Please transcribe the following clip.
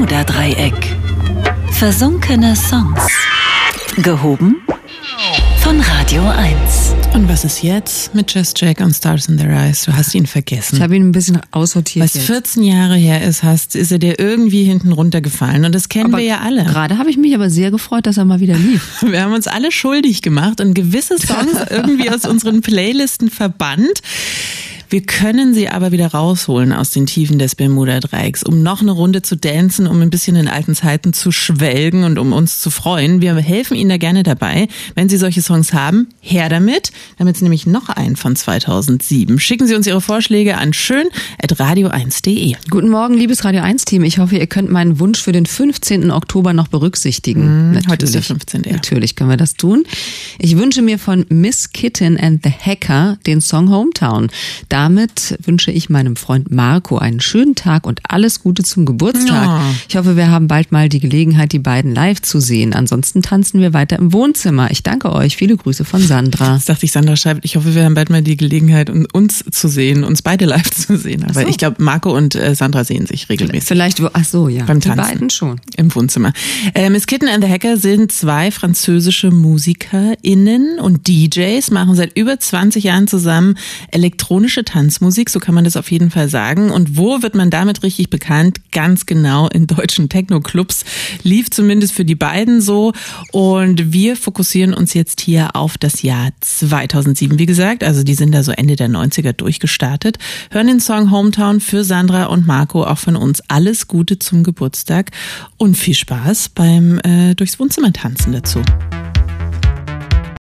Bermuda-Dreieck. Versunkene Songs. Gehoben von Radio 1. Und was ist jetzt mit Just Jack und Stars in Their Eyes? Du hast ihn vergessen. Ich habe ihn ein bisschen aussortiert. Was 14 Jahre her ist er dir irgendwie hinten runtergefallen. Und das kennen wir ja alle. Gerade habe ich mich aber sehr gefreut, dass er mal wieder lief. Wir haben uns alle schuldig gemacht und gewisse Songs irgendwie aus unseren Playlisten verbannt. Wir können sie aber wieder rausholen aus den Tiefen des Bermuda-Dreiecks, um noch eine Runde zu dancen, um ein bisschen in alten Zeiten zu schwelgen und um uns zu freuen. Wir helfen Ihnen da gerne dabei. Wenn Sie solche Songs haben, her damit. Damit ist nämlich noch ein von 2007. Schicken Sie uns Ihre Vorschläge an schön@radio1.de. Guten Morgen, liebes Radio 1-Team. Ich hoffe, ihr könnt meinen Wunsch für den 15. Oktober noch berücksichtigen. Heute ist der 15. Ja. Natürlich können wir das tun. Ich wünsche mir von Miss Kitten and the Hacker den Song Hometown. Damit wünsche ich meinem Freund Marco einen schönen Tag und alles Gute zum Geburtstag. Ja. Ich hoffe, wir haben bald mal die Gelegenheit, die beiden live zu sehen. Ansonsten tanzen wir weiter im Wohnzimmer. Ich danke euch. Viele Grüße von Sandra. Jetzt dachte ich, Sandra schreibt, ich hoffe, wir haben bald mal die Gelegenheit, uns zu sehen, uns beide live zu sehen. Aber so. Ich glaube, Marco und Sandra sehen sich regelmäßig. Vielleicht, ja. Beim Tanzen. Die beiden schon. Im Wohnzimmer. Miss Kitten and the Hacker sind zwei französische MusikerInnen und DJs, machen seit über 20 Jahren zusammen elektronische Tanzmusik, so kann man das auf jeden Fall sagen. Und wo wird man damit richtig bekannt? Ganz genau in deutschen Techno-Clubs. Lief zumindest für die beiden so. Und wir fokussieren uns jetzt hier auf das Jahr 2007. Wie gesagt, also die sind da so Ende der 90er durchgestartet. Hören den Song Hometown für Sandra und Marco, auch von uns. Alles Gute zum Geburtstag und viel Spaß beim durchs Wohnzimmer tanzen dazu.